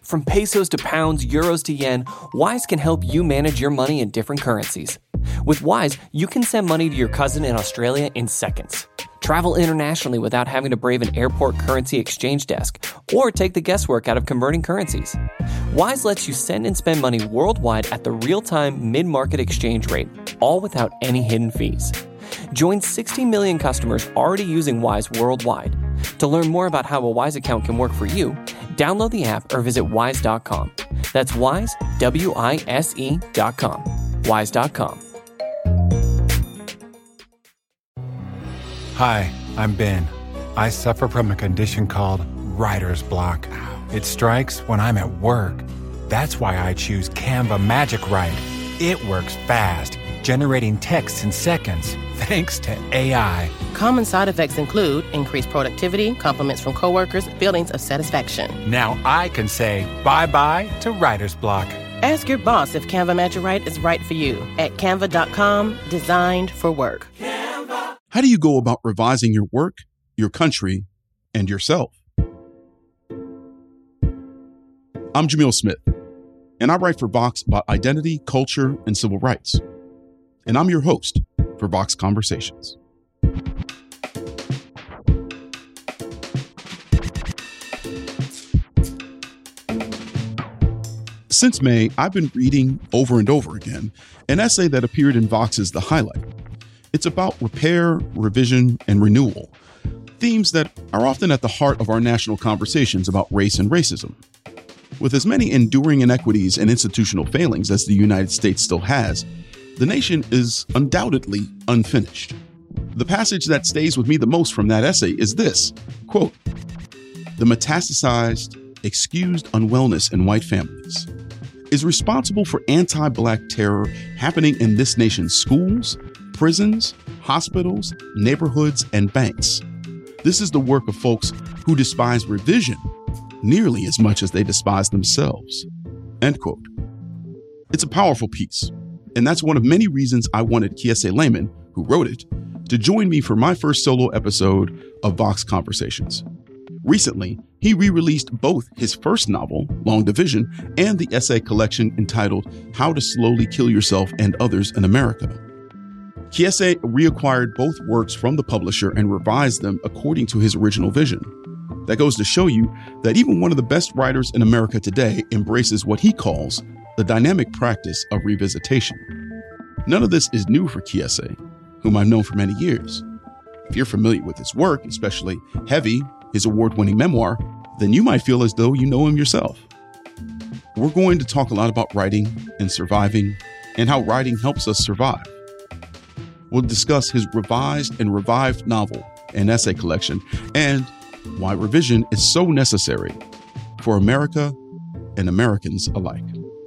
From pesos to pounds, euros to yen, Wise can help you manage your money in different currencies. With Wise, you can send money to your cousin in Australia in seconds. Travel internationally without having to brave an airport currency exchange desk or take the guesswork out of converting currencies. Wise lets you send and spend money worldwide at the real-time mid-market exchange rate, all without any hidden fees. Join 60 million customers already using Wise worldwide. To learn more about how a Wise account can work for you, download the app or visit wise.com. That's Wise, WISE.com. Wise.com. Hi, I'm Ben. I suffer from a condition called writer's block. It strikes when I'm at work. That's why I choose Canva Magic Write. It works fast, generating text in seconds, thanks to AI. Common side effects include increased productivity, compliments from coworkers, feelings of satisfaction. Now I can say bye-bye to writer's block. Ask your boss if Canva Magic Write is right for you at canva.com, designed for work. How do you go about revising your work, your country, and yourself? I'm Jamil Smith, and I write for Vox about identity, culture, and civil rights. And I'm your host for Vox Conversations. Since May, I've been reading over and over again an essay that appeared in Vox's The Highlight. It's about repair, revision, and renewal, themes that are often at the heart of our national conversations about race and racism. With as many enduring inequities and institutional failings as the United States still has, the nation is undoubtedly unfinished. The passage that stays with me the most from that essay is this, quote, "The metastasized, excused unwellness in white families is responsible for anti-Black terror happening in this nation's schools, prisons, hospitals, neighborhoods, and banks. This is the work of folks who despise revision nearly as much as they despise themselves." End quote. It's a powerful piece, and that's one of many reasons I wanted Kiese Laymon, who wrote it, to join me for my first solo episode of Vox Conversations. Recently, he re-released both his first novel, Long Division, and the essay collection entitled How to Slowly Kill Yourself and Others in America. Kiese reacquired both works from the publisher and revised them according to his original vision. That goes to show you that even one of the best writers in America today embraces what he calls the dynamic practice of revisitation. None of this is new for Kiese, whom I've known for many years. If you're familiar with his work, especially Heavy, his award-winning memoir, then you might feel as though you know him yourself. We're going to talk a lot about writing and surviving and how writing helps us survive. We'll discuss his revised and revived novel and essay collection and why revision is so necessary for America and Americans alike.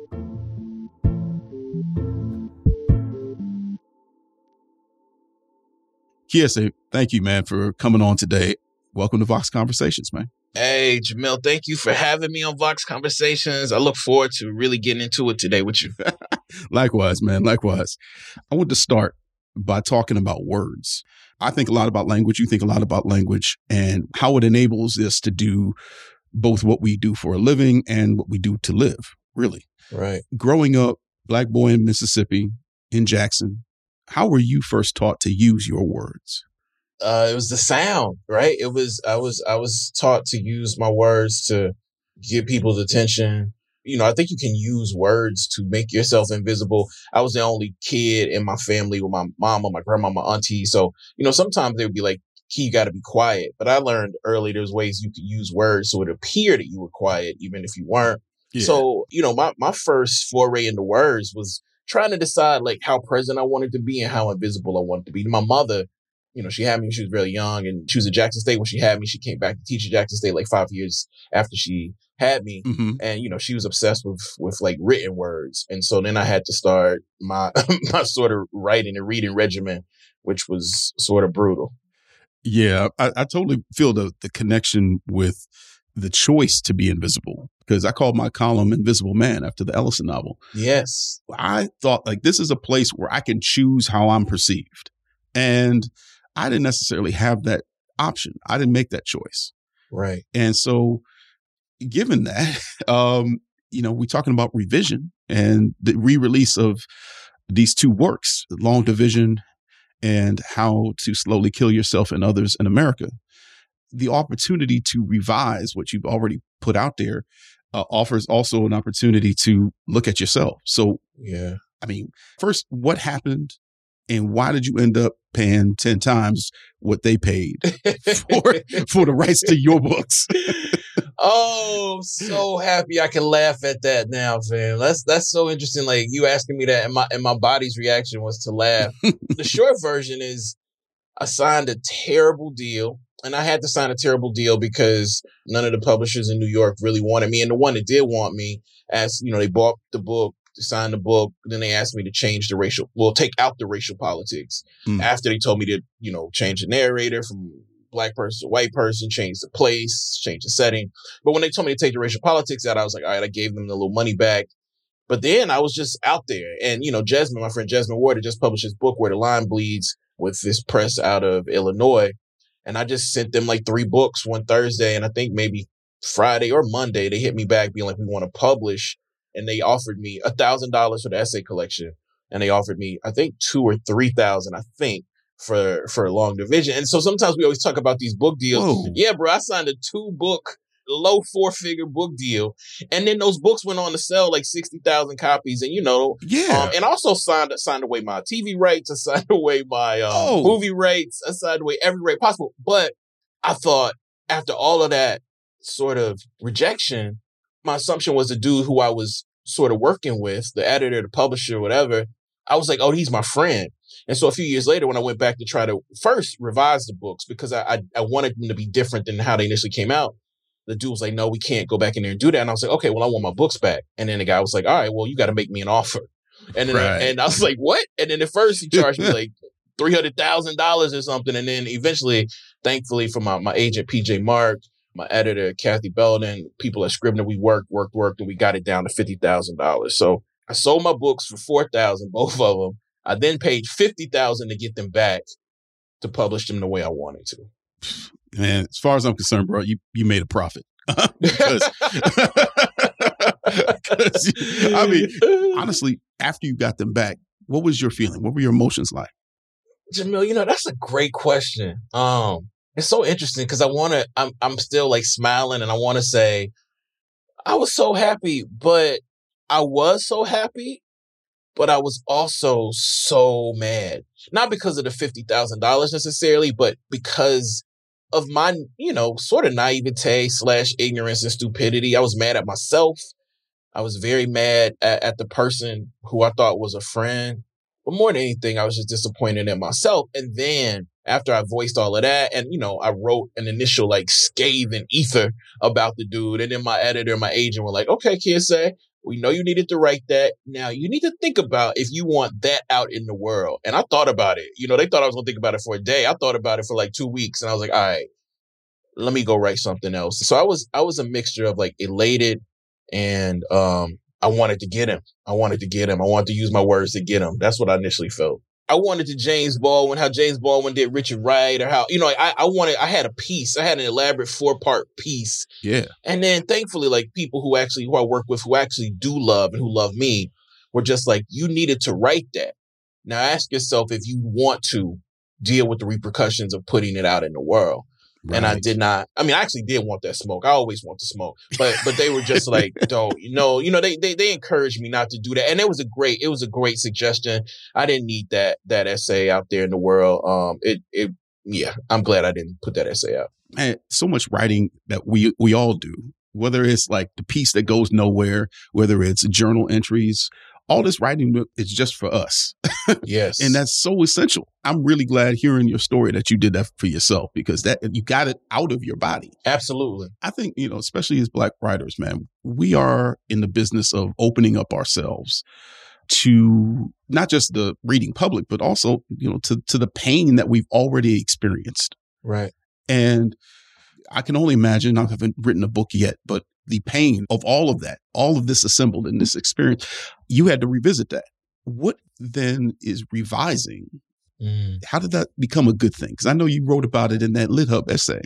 Kiese, thank you, man, for coming on today. Welcome to Vox Conversations, man. Hey, Jamil, thank you for having me on Vox Conversations. I look forward to really getting into it today with you. Likewise, man, likewise. I want to start by talking about words. I think a lot about language. You think a lot about language and how it enables us to do both what we do for a living and what we do to live, really. Right. Growing up, Black boy in Mississippi, in Jackson, how were you first taught to use your words? It was the sound, right? I was taught to use my words to get people's attention. You know, I think you can use words to make yourself invisible. I was the only kid in my family with my mama, my grandma, my auntie. So, you know, sometimes they would be like, "Key, you got to be quiet." But I learned early there's ways you could use words so it appeared that you were quiet, even if you weren't. Yeah. So, you know, my first foray into words was trying to decide like how present I wanted to be and how invisible I wanted to be. My mother, you know, she had me when she was really young, and she was at Jackson State when she had me. She came back to teach at Jackson State like 5 years after she had me. Mm-hmm. And, you know, she was obsessed with like written words. And so then I had to start my my sort of writing and reading regimen, which was sort of brutal. Yeah, I totally feel the connection with the choice to be invisible, because I called my column Invisible Man after the Ellison novel. Yes. I thought like this is a place where I can choose how I'm perceived. And I didn't necessarily have that option. I didn't make that choice. Right. And so given that, we're talking about revision and the re-release of these two works, Long Division and How to Slowly Kill Yourself and Others in America. The opportunity to revise what you've already put out there offers also an opportunity to look at yourself. So, yeah, I mean, first, what happened and why did you end up paying 10 times what they paid for the rights to your books? Oh, I'm so happy I can laugh at that now, fam. That's so interesting. Like you asking me that, and my body's reaction was to laugh. The short version is I signed a terrible deal. And I had to sign a terrible deal because none of the publishers in New York really wanted me. And the one that did want me, they bought the book, signed the book. Then they asked me to take out the racial politics after they told me to, change the narrator from black person to white person, change the place, change the setting. But when they told me to take the racial politics out, I was like, all right, I gave them the little money back. But then I was just out there. And, Jesmyn, my friend Jesmyn Ward, just published his book, Where the Line Bleeds, with this press out of Illinois. And I just sent them like 3 books one Thursday. And I think maybe Friday or Monday, they hit me back being like, we want to publish. And they offered me $1,000 for the essay collection. And they offered me, I think, $2,000 or $3,000, I think, for Long Division. And so sometimes we always talk about these book deals. Whoa. Yeah, bro, I signed a 2-book, low 4-figure book deal. And then those books went on to sell like 60,000 copies. And, and also signed away my TV rights. I signed away my movie rights. I signed away every right possible. But I thought after all of that sort of rejection, my assumption was the dude who I was sort of working with, the editor, the publisher, whatever, I was like, oh, he's my friend. And so a few years later, when I went back to try to first revise the books, because I wanted them to be different than how they initially came out, the dude was like, no, we can't go back in there and do that. And I was like, okay, well, I want my books back. And then the guy was like, all right, well, you got to make me an offer. And then and I was like, what? And then at first he charged me like $300,000 or something. And then eventually, thankfully, from my agent, PJ Mark, my editor, Kathy Belden, people at Scribner, we worked, and we got it down to $50,000. So I sold my books for $4,000, both of them. I then paid $50,000 to get them back to publish them the way I wanted to. Man, as far as I'm concerned, bro, you made a profit. because I mean, honestly, after you got them back, what was your feeling? What were your emotions like? Jamil, that's a great question. It's so interesting because I'm still like smiling and I want to say I was so happy, but I was so happy, but I was also so mad. Not because of the $50,000 necessarily, but because of my, sort of naivete / ignorance and stupidity. I was mad at myself. I was very mad at the person who I thought was a friend. But more than anything, I was just disappointed in myself. And then after I voiced all of that, and, I wrote an initial like scathing ether about the dude. And then my editor and my agent were like, okay, Kiese, we know you needed to write that. Now you need to think about if you want that out in the world. And I thought about it. They thought I was going to think about it for a day. I thought about it for like 2 weeks. And I was like, all right, let me go write something else. So I was a mixture of like elated and I wanted to get him. I wanted to use my words to get him. That's what I initially felt. I wanted to James Baldwin, how James Baldwin did Richard Wright, or how, I had a piece. I had an elaborate 4-part piece. Yeah. And then thankfully, like people who I work with who actually do love and who love me were just like, you needed to write that. Now ask yourself if you want to deal with the repercussions of putting it out in the world. Right. And I did not. I mean, I actually did want that smoke. I always want to smoke, but they were just like, don't, they encouraged me not to do that. And it was a great suggestion. I didn't need that essay out there in the world. I'm glad I didn't put that essay out. Man, so much writing that we all do, whether it's like the piece that goes nowhere, whether it's journal entries, all this writing is just for us. Yes. And that's so essential. I'm really glad hearing your story that you did that for yourself, because that you got it out of your body. Absolutely. I think, especially as Black writers, man, we are in the business of opening up ourselves to not just the reading public, but also, to the pain that we've already experienced. Right. And I can only imagine, I haven't written a book yet, but the pain of all of that, all of this assembled in this experience, you had to revisit that. What then is revising? How did that become a good thing? Because I know you wrote about it in that LitHub essay.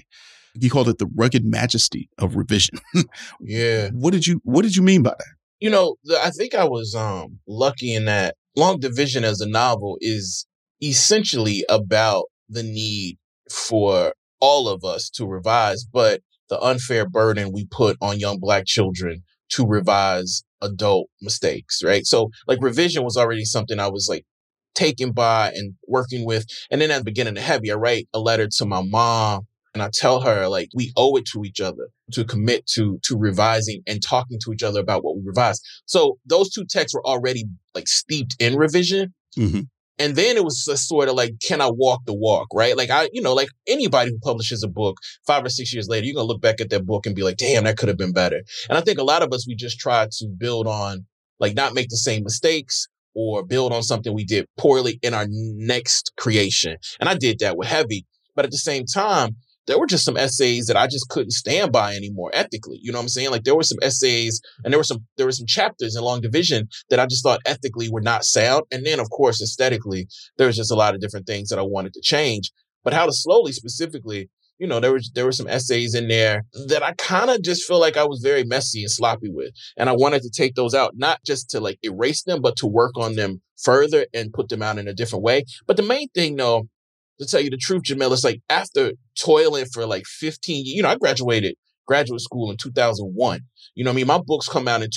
You called it the rugged majesty of revision. Yeah. What did you mean by that? You know, I think I was lucky in that Long Division as a novel is essentially about the need for all of us to revise, but the unfair burden we put on young Black children to revise adult mistakes, right? So like revision was already something I was like taken by and working with. And then at the beginning of Heavy, I write a letter to my mom and I tell her like we owe it to each other to commit to revising and talking to each other about what we revised. So those two texts were already like steeped in revision. Mm-hmm. And then it was just sort of like, can I walk the walk, right? Like like anybody who publishes a book 5 or 6 years later, you're going to look back at that book and be like, damn, that could have been better. And I think a lot of us, we just try to build on, like not make the same mistakes or build on something we did poorly in our next creation. And I did that with Heavy. But at the same time, there were just some essays that I just couldn't stand by anymore ethically. You know what I'm saying? Like there were some essays and there were some chapters in Long Division that I just thought ethically were not sound. And then of course, aesthetically, there was just a lot of different things that I wanted to change. But How to Slowly specifically, you know, there were some essays in there that I kind of just feel like I was very messy and sloppy with. And I wanted to take those out, not just to like erase them, but to work on them further and put them out in a different way. But the main thing though, to tell you the truth, Jamil, it's like after toiling for like 15 years, you know, I graduated graduate school in 2001. You know what I mean? My books come out in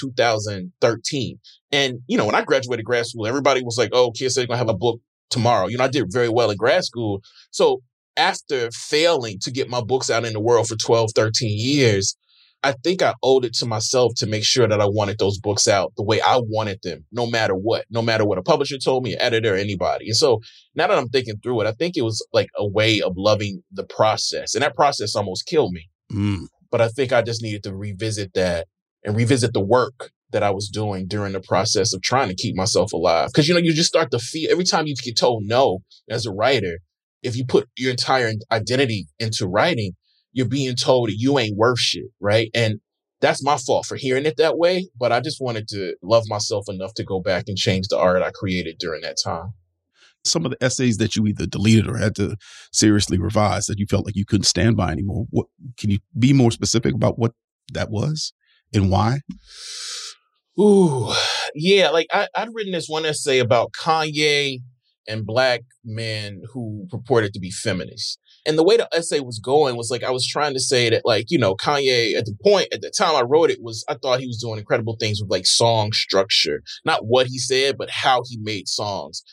2013. And, you know, when I graduated grad school, everybody was like, oh, kids are going to have a book tomorrow. You know, I did very well in grad school. So after failing to get my books out in the world for 12, 13 years, I think I owed it to myself to make sure that I wanted those books out the way I wanted them, no matter what a publisher told me, an editor, anybody. And so now that I'm thinking through it, I think it was like a way of loving the process. And that process almost killed me. But I think I just needed to revisit that and revisit the work that I was doing during the process of trying to keep myself alive. Because, you know, you just start to feel every time you get told no as a writer, if you put your entire identity into writing, you're being told that you ain't worth shit, right? And that's my fault for hearing it that way. But I just wanted to love myself enough to go back and change the art I created during that time. Some of the essays that you either deleted or had to seriously revise that you felt like you couldn't stand by anymore. What can you be more specific about what that was and why? Ooh, yeah. Like I'd written this one essay about Kanye and Black men who purported to be feminists. And the way the essay was going was like, I was trying to say that like, you know, Kanye at the time I wrote it I thought he was doing incredible things with like song structure, not what he said, but how he made songs.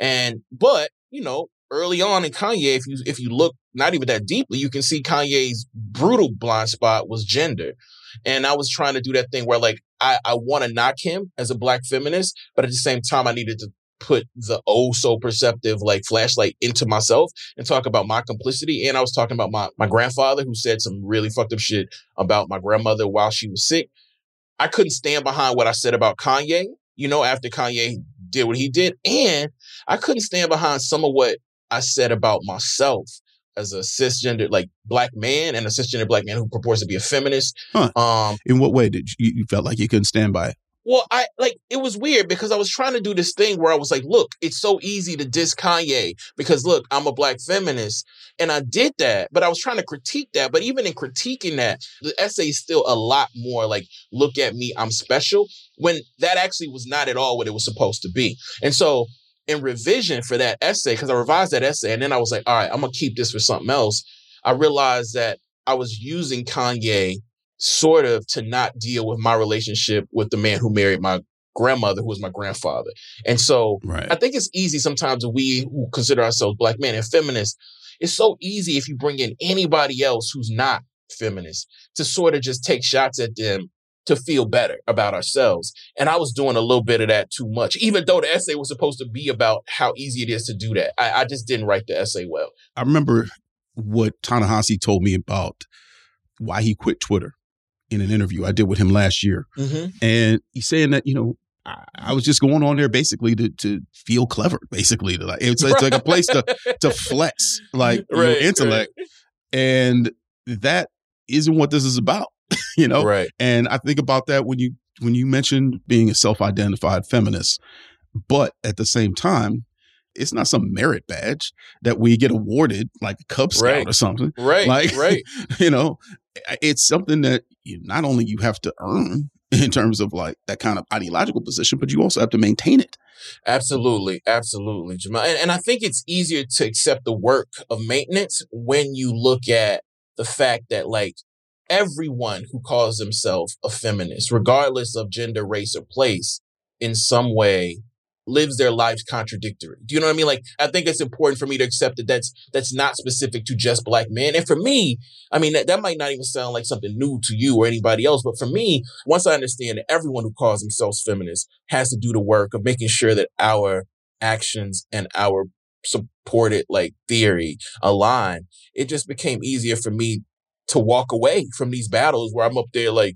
But, you know, early on in Kanye, if you look not even that deeply, you can see Kanye's brutal blind spot was gender. And I was trying to do that thing where like, I want to knock him as a Black feminist, but at the same time, I needed to put the oh so perceptive like flashlight into myself and talk about my complicity. And I was talking about my grandfather who said some really fucked up shit about my grandmother while she was sick. I couldn't stand behind what I said about Kanye, you know, after Kanye did what he did. And I couldn't stand behind some of what I said about myself as a cisgender like Black man and a cisgender Black man who purports to be a feminist. In what way did you felt like you couldn't stand by it? Well, it was weird because I was trying to do this thing where I was like, look, it's so easy to diss Kanye because look, I'm a Black feminist. And I did that, but I was trying to critique that. But even in critiquing that, the essay is still a lot more like, look at me, I'm special, when that actually was not at all what it was supposed to be. And so in revision for that essay, because I revised that essay and then I was like, all right, I'm going to keep this for something else. I realized that I was using Kanye sort of to not deal with my relationship with the man who married my grandmother, who was my grandfather. And so right. I think it's easy sometimes we who consider ourselves Black men and feminists, it's so easy if you bring in anybody else who's not feminist to sort of just take shots at them to feel better about ourselves. And I was doing a little bit of that too much, even though the essay was supposed to be about how easy it is to do that. I just didn't write the essay well. I remember what Ta-Nehisi told me about why he quit Twitter in an interview I did with him last year. Mm-hmm. And he's saying that, you know, I was just going on there basically to feel clever, basically. It's like a place to flex like your intellect. Right. And that isn't what this is about, you know? Right. And I think about that when you mentioned being a self-identified feminist, but at the same time, it's not some merit badge that we get awarded like a Cub Scout or something. Right. Like, right. It's something that not only you have to earn in terms of like that kind of ideological position, but you also have to maintain it. Absolutely. Absolutely, Jamal. And I think it's easier to accept the work of maintenance when you look at the fact that like everyone who calls themselves a feminist, regardless of gender, race, or place, in some way lives their lives contradictory. Do you know what I mean? Like, I think it's important for me to accept that that's not specific to just Black men. And for me, I mean, that might not even sound like something new to you or anybody else. But for me, once I understand that everyone who calls themselves feminist has to do the work of making sure that our actions and our supported like theory align, it just became easier for me to walk away from these battles where I'm up there like,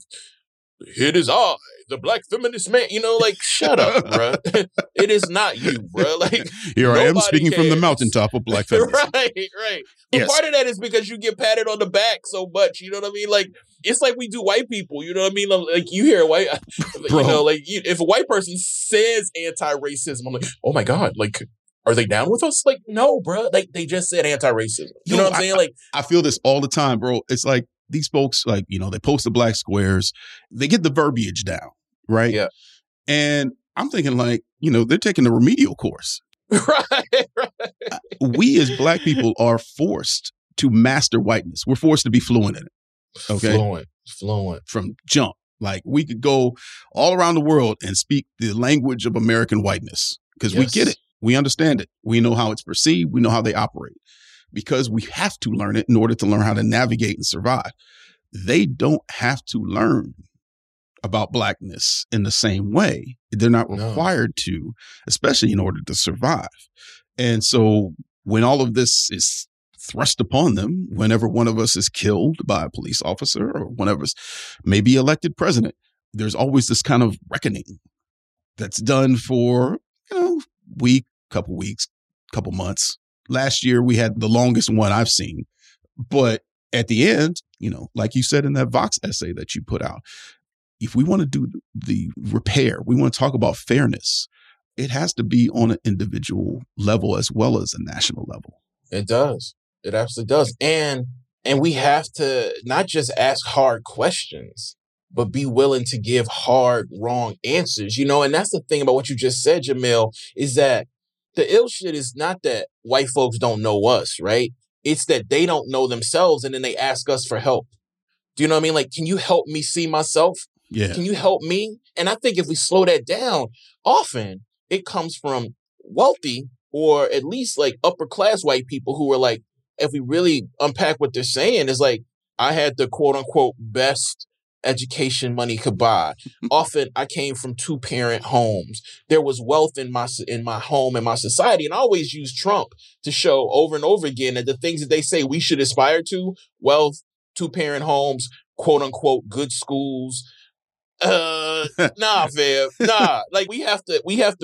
it is I, the Black feminist man. Like, shut up, bro. It is not you, bro. Like, here I am speaking from the mountaintop of Black feminism. Right. But part of that is because you get patted on the back so much. You know what I mean? Like, it's like we do white people. You know what I mean? Like, you hear white, if a white person says anti-racism, I'm like, oh my God, like, are they down with us? Like, no, bro. Like, they just said anti-racism. You know what I'm saying? Like, I feel this all the time, bro. It's like, these folks, like, they post the black squares, they get the verbiage down, right? Yeah. And I'm thinking like, they're taking the remedial course. Right. We as Black people are forced to master whiteness. We're forced to be fluent in it. Okay. Fluent. From jump. Like, we could go all around the world and speak the language of American whiteness because we get it. We understand it. We know how it's perceived. We know how they operate. Because we have to learn it in order to learn how to navigate and survive. They don't have to learn about Blackness in the same way. They're not required to, especially in order to survive. And so when all of this is thrust upon them, whenever one of us is killed by a police officer or one of us may be elected president, there's always this kind of reckoning that's done for, week, couple weeks, couple months. Last year, we had the longest one I've seen. But at the end, like you said in that Vox essay that you put out, if we want to do the repair, we want to talk about fairness, it has to be on an individual level as well as a national level. It does. It absolutely does. And we have to not just ask hard questions, but be willing to give hard, wrong answers, and that's the thing about what you just said, Jamil, is that the ill shit is not that white folks don't know us, right? It's that they don't know themselves and then they ask us for help. Do you know what I mean? Like, can you help me see myself? Yeah. Can you help me? And I think if we slow that down, often it comes from wealthy or at least like upper class white people who are like, if we really unpack what they're saying, is like, I had the quote unquote best education money could buy. Often I came from 2-parent homes. There was wealth in my home and my society. And I always use Trump to show over and over again that the things that they say we should aspire to, wealth, 2-parent homes, quote unquote, good schools. Nah, fam. Nah. Like, we have to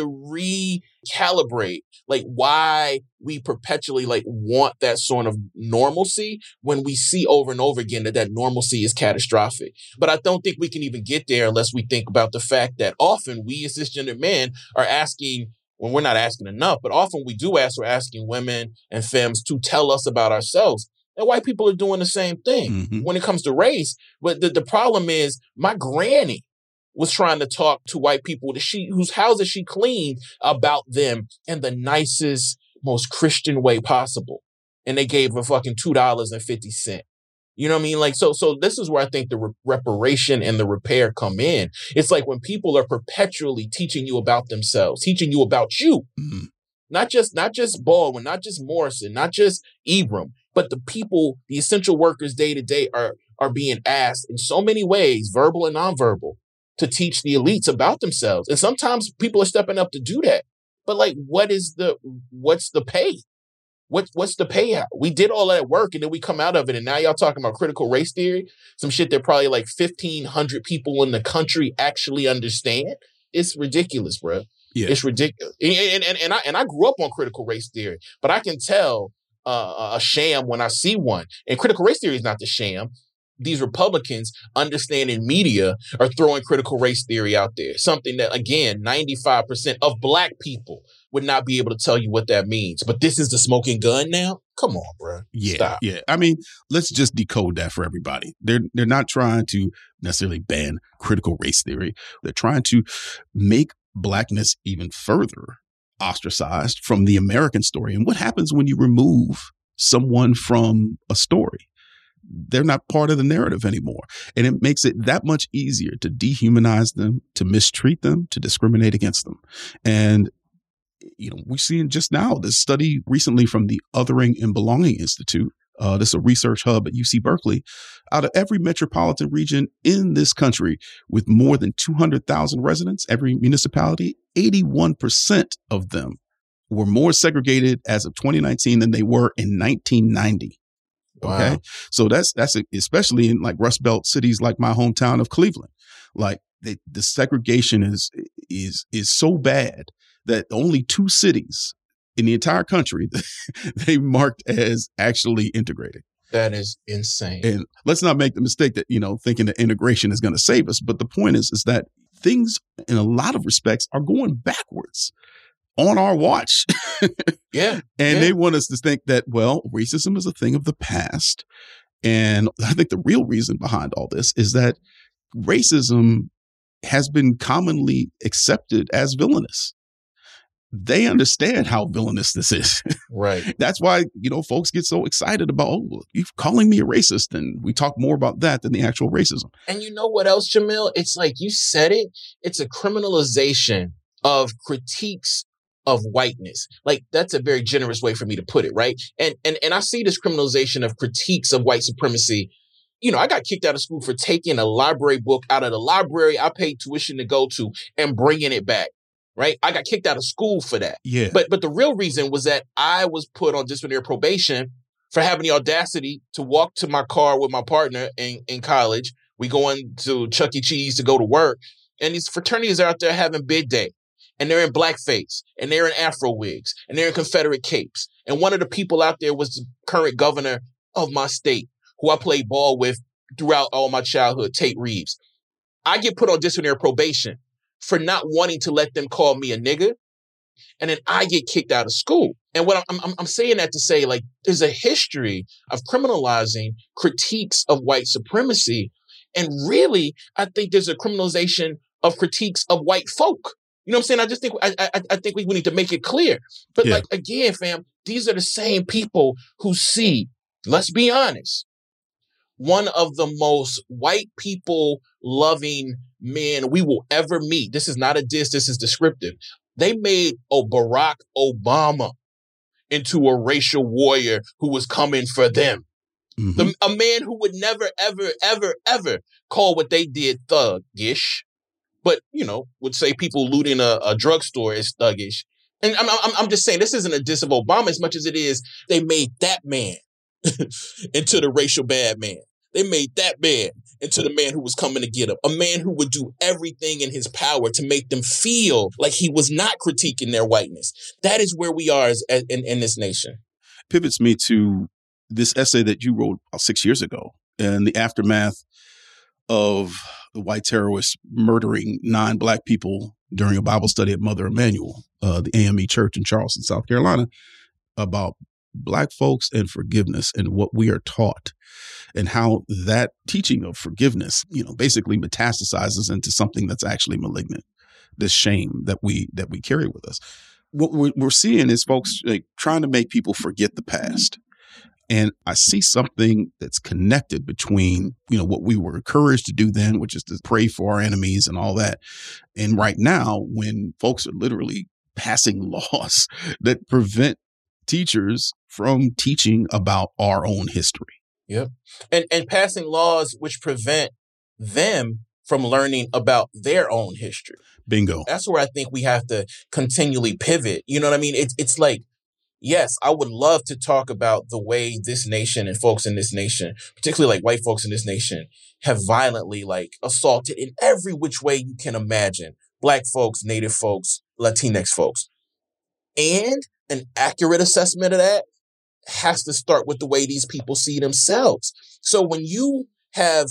recalibrate like why we perpetually like want that sort of normalcy when we see over and over again that normalcy is catastrophic. But I don't think we can even get there unless we think about the fact that often we as cisgender men are asking, well, we're not asking enough, but often we do ask, we're asking women and femmes to tell us about ourselves. And white people are doing the same thing when it comes to race. But the problem is my granny was trying to talk to white people whose houses she cleaned about them in the nicest, most Christian way possible. And they gave her fucking $2.50. You know what I mean? Like, so this is where I think the reparation and the repair come in. It's like when people are perpetually teaching you about themselves, teaching you about you, not just Baldwin, not just Morrison, not just Ibram, but the people, the essential workers day to day are being asked in so many ways, verbal and nonverbal, to teach the elites about themselves. And sometimes people are stepping up to do that. But like, what's the pay? What's the payout? We did all that work and then we come out of it. And now y'all talking about critical race theory, some shit that probably like 1,500 people in the country actually understand. It's ridiculous, bro. Yeah. It's ridiculous. And I grew up on critical race theory, but I can tell a sham when I see one. And critical race theory is not the sham. these Republicans, understanding media, are throwing critical race theory out there. Something that, again, 95% of Black people would not be able to tell you what that means. But this is the smoking gun now? Come on, bro. Yeah, Stop. yeah. I mean, let's just decode that for everybody. They're not trying to necessarily ban critical race theory. They're trying to make Blackness even further ostracized from the American story. And what happens when you remove someone from a story? They're not part of the narrative anymore. And it makes it that much easier to dehumanize them, to mistreat them, to discriminate against them. And, you know, we've seen just now this study recently from the Othering and Belonging Institute. This is a research hub at UC Berkeley. Out of every metropolitan region in this country with more than 200,000 residents, every municipality, 81% of them were more segregated as of 2019 than they were in 1990. Okay. Wow. So that's especially in like Rust Belt cities like my hometown of Cleveland. Like the segregation is so bad that only 2 cities in the entire country they marked as actually integrated. That is insane. And let's not make the mistake that, you know, thinking that integration is going to save us. But the point is that things in a lot of respects are going backwards on our watch. Yeah. And they want us to think that, well, racism is a thing of the past. And I think the real reason behind all this is that racism has been commonly accepted as villainous. They understand how villainous this is. Right. That's why, you know, folks get so excited about, oh, you're calling me a racist. And we talk more about that than the actual racism. And you know what else, Jamil? It's like you said it. It's a criminalization of critiques of whiteness. Like, that's a very generous way for me to put it, right? And I see this criminalization of critiques of white supremacy. You know, I got kicked out of school for taking a library book out of the library I paid tuition to go to and bringing it back, right? I got kicked out of school for that. Yeah. But the real reason was that I was put on disciplinary probation for having the audacity to walk to my car with my partner in college. We going to Chuck E. Cheese to go to work. And these fraternities are out there having bid day. And they're in blackface, and they're in Afro wigs, and they're in Confederate capes. And one of the people out there was the current governor of my state, who I played ball with throughout all my childhood, Tate Reeves. I get put on disciplinary probation for not wanting to let them call me a nigger. And then I get kicked out of school. And what I'm saying that to say, like, there's a history of criminalizing critiques of white supremacy. And really, I think there's a criminalization of critiques of white folk. You know what I'm saying? I just think I think we need to make it clear. But like, again, fam, these are the same people who see, let's be honest, one of the most white people loving men we will ever meet. This is not a diss. This is descriptive. They made Barack Obama into a racial warrior who was coming for them. Mm-hmm. A man who would never, ever, ever, ever call what they did thuggish. But, you know, would say people looting a drugstore is thuggish. And I'm just saying, this isn't a diss of Obama as much as it is they made that man into the racial bad man. They made that man into the man who was coming to get him. A man who would do everything in his power to make them feel like he was not critiquing their whiteness. That is where we are in this nation. Pivots me to this essay that you wrote 6 years ago in the aftermath of the white terrorists murdering 9 Black people during a Bible study at Mother Emanuel, the AME Church in Charleston, South Carolina, about Black folks and forgiveness and what we are taught and how that teaching of forgiveness, you know, basically metastasizes into something that's actually malignant, this shame that we carry with us. What we're seeing is folks like trying to make people forget the past. And I see something that's connected between, you know, what we were encouraged to do then, which is to pray for our enemies and all that. And right now, when folks are literally passing laws that prevent teachers from teaching about our own history. Yep. And passing laws which prevent them from learning about their own history. Bingo. That's where I think we have to continually pivot. You know what I mean? It's like, yes, I would love to talk about the way this nation and folks in this nation, particularly like white folks in this nation, have violently like assaulted in every which way you can imagine Black folks, Native folks, Latinx folks. And an accurate assessment of that has to start with the way these people see themselves. So when you have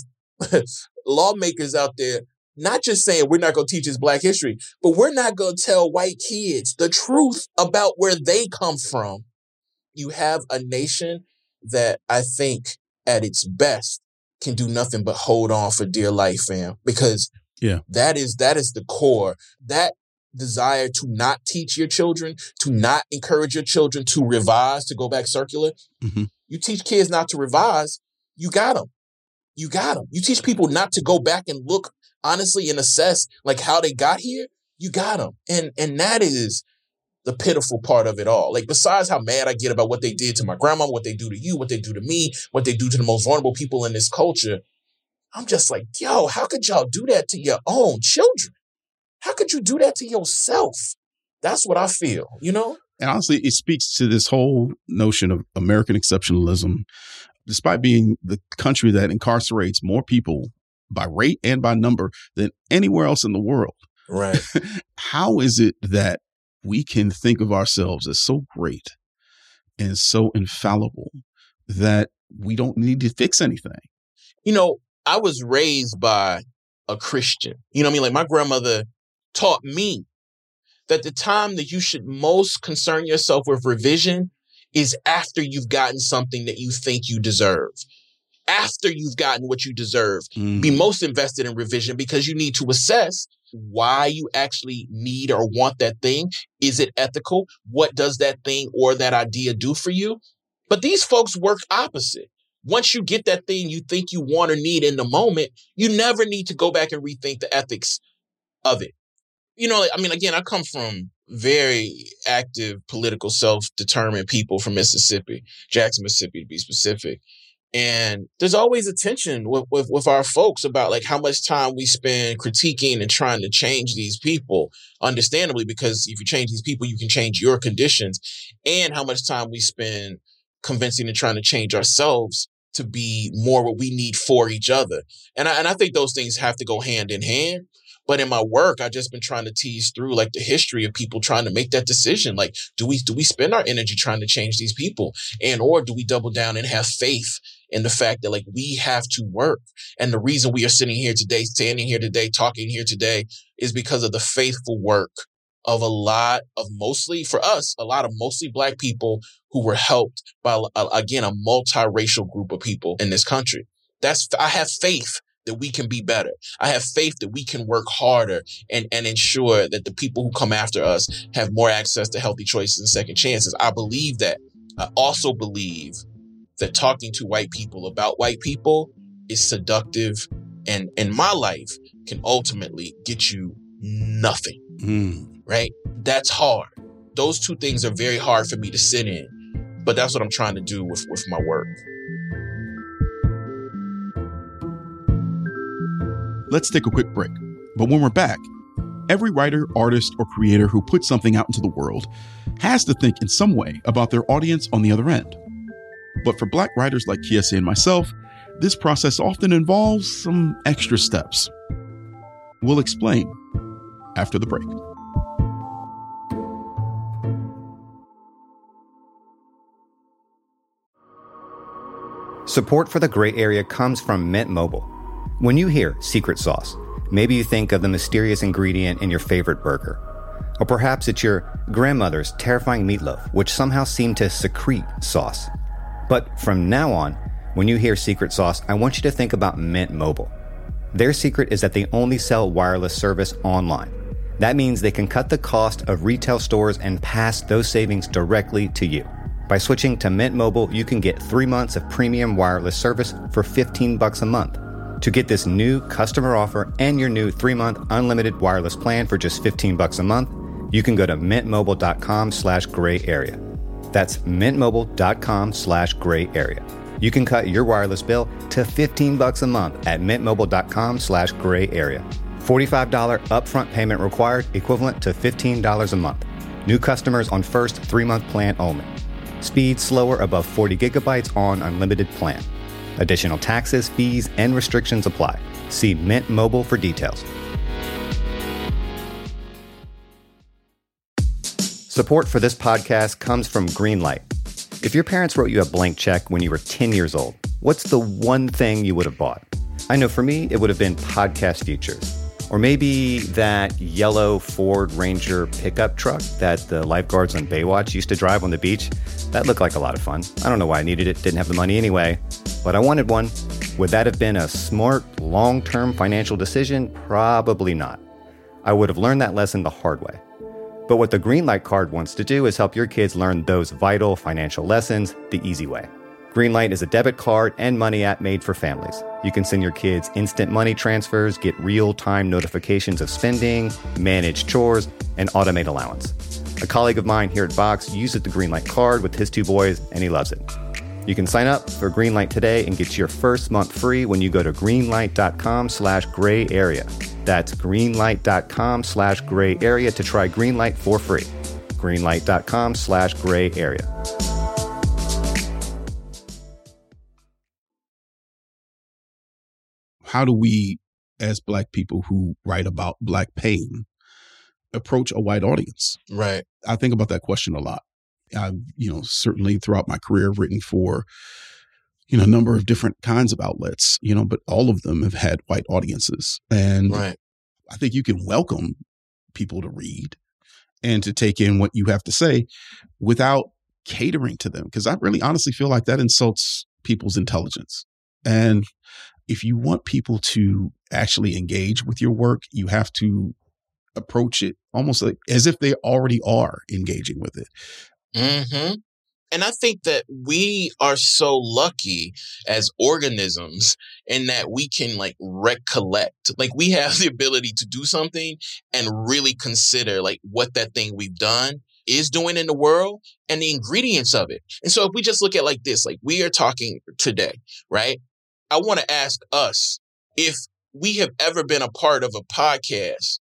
lawmakers out there not just saying we're not going to teach us Black history, but we're not going to tell white kids the truth about where they come from. You have a nation that I think at its best can do nothing but hold on for dear life, fam, because that is the core. That desire to not teach your children, to not encourage your children to revise, to go back circular. Mm-hmm. You teach kids not to revise, you got them. You got them. You teach people not to go back and look honestly and assess like how they got here, you got them. And that is the pitiful part of it all. Like, besides how mad I get about what they did to my grandma, what they do to you, what they do to me, what they do to the most vulnerable people in this culture, I'm just like, yo, how could y'all do that to your own children? How could you do that to yourself? That's what I feel, you know? And honestly, it speaks to this whole notion of American exceptionalism. Despite being the country that incarcerates more people by rate and by number than anywhere else in the world. Right. How is it that we can think of ourselves as so great and so infallible that we don't need to fix anything? You know, I was raised by a Christian. You know what I mean? Like, my grandmother taught me that the time that you should most concern yourself with revision is after you've gotten something that you think you deserve. After you've gotten what you deserve, be most invested in revision, because you need to assess why you actually need or want that thing. Is it ethical? What does that thing or that idea do for you? But these folks work opposite. Once you get that thing you think you want or need in the moment, you never need to go back and rethink the ethics of it. You know, I mean, again, I come from very active political self-determined people from Mississippi, Jackson, Mississippi to be specific. And there's always a tension with our folks about like how much time we spend critiquing and trying to change these people, understandably, because if you change these people, you can change your conditions, and how much time we spend convincing and trying to change ourselves to be more what we need for each other. And I think those things have to go hand in hand. But in my work, I've just been trying to tease through like the history of people trying to make that decision. Like, do we spend our energy trying to change these people, and or do we double down and have faith in the fact that like we have to work? And the reason we are sitting here today, standing here today, talking here today is because of the faithful work of a lot of mostly Black people who were helped by, again, a multiracial group of people in this country. I have faith that we can be better. I have faith that we can work harder and ensure that the people who come after us have more access to healthy choices and second chances. I believe that. I also believe that talking to white people about white people is seductive and in my life can ultimately get you nothing, right? That's hard. Those two things are very hard for me to sit in, but that's what I'm trying to do with my work. Let's take a quick break. But when we're back, every writer, artist, or creator who puts something out into the world has to think in some way about their audience on the other end. But for Black writers like Kiese and myself, this process often involves some extra steps. We'll explain after the break. Support for the Gray Area comes from Mint Mobile. When you hear secret sauce, maybe you think of the mysterious ingredient in your favorite burger. Or perhaps it's your grandmother's terrifying meatloaf, which somehow seemed to secrete sauce. But from now on, when you hear secret sauce, I want you to think about Mint Mobile. Their secret is that they only sell wireless service online. That means they can cut the cost of retail stores and pass those savings directly to you. By switching to Mint Mobile, you can get 3 months of premium wireless service for $15 a month. To get this new customer offer and your new 3-month unlimited wireless plan for just $15 a month, you can go to mintmobile.com/gray area. That's mintmobile.com/gray area. You can cut your wireless bill to $15 a month at mintmobile.com/gray area. $45 upfront payment required, equivalent to $15 a month. New customers on first 3-month plan only. Speed slower above 40 gigabytes on unlimited plan. Additional taxes, fees, and restrictions apply. See Mint Mobile for details. Support for this podcast comes from Greenlight. If your parents wrote you a blank check when you were 10 years old, what's the one thing you would have bought? I know for me, it would have been podcast futures. Or maybe that yellow Ford Ranger pickup truck that the lifeguards on Baywatch used to drive on the beach. That looked like a lot of fun. I don't know why I needed it, didn't have the money anyway, but I wanted one. Would that have been a smart, long-term financial decision? Probably not. I would have learned that lesson the hard way. But what the Greenlight card wants to do is help your kids learn those vital financial lessons the easy way. Greenlight is a debit card and money app made for families. You can send your kids instant money transfers, get real-time notifications of spending, manage chores, and automate allowance. A colleague of mine here at Vox uses the Greenlight card with his 2 boys, and he loves it. You can sign up for Greenlight today and get your first month free when you go to greenlight.com/gray area. That's greenlight.com/gray area to try Greenlight for free. Greenlight.com/gray area. How do we, as Black people who write about Black pain, approach a white audience? Right. I think about that question a lot. I've, certainly throughout my career written for, a number of different kinds of outlets, but all of them have had white audiences. And right. I think you can welcome people to read and to take in what you have to say without catering to them, because I really honestly feel like that insults people's intelligence. And if you want people to actually engage with your work, you have to approach it almost like as if they already are engaging with it. Mm-hmm. And I think that we are so lucky as organisms in that we can recollect, we have the ability to do something and really consider what that thing we've done is doing in the world and the ingredients of it. And so if we just look at this, we are talking today, right? I want to ask us if we have ever been a part of a podcast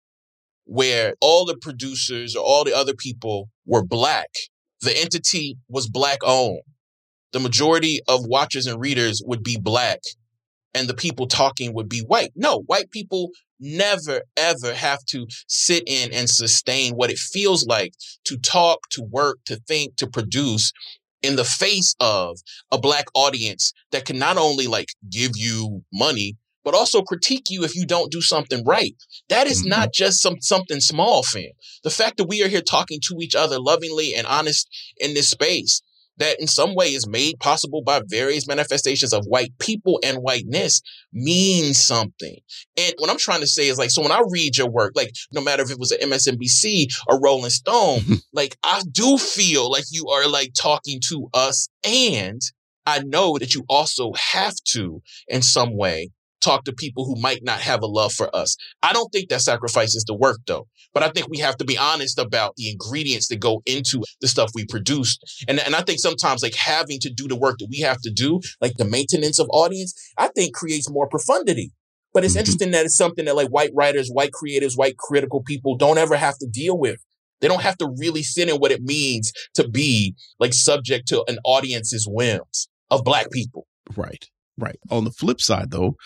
where all the producers or all the other people were Black. The entity was Black owned. The majority of watchers and readers would be Black, and the people talking would be white. No, white people never, ever have to sit in and sustain what it feels like to talk, to work, to think, to produce in the face of a Black audience that can not only give you money, but also critique you if you don't do something right. That is not just something small, fam. The fact that we are here talking to each other lovingly and honest in this space that in some way is made possible by various manifestations of white people and whiteness means something. And what I'm trying to say is so when I read your work, no matter if it was an MSNBC or Rolling Stone, I do feel like you are talking to us. And I know that you also have to, in some way, talk to people who might not have a love for us. I don't think that sacrifices the work, though. But I think we have to be honest about the ingredients that go into the stuff we produce. And I think sometimes having to do the work that we have to do, the maintenance of audience, I think creates more profundity. But it's interesting that it's something that white writers, white creatives, white critical people don't ever have to deal with. They don't have to really sit in what it means to be subject to an audience's whims of Black people. Right. Right. On the flip side, though,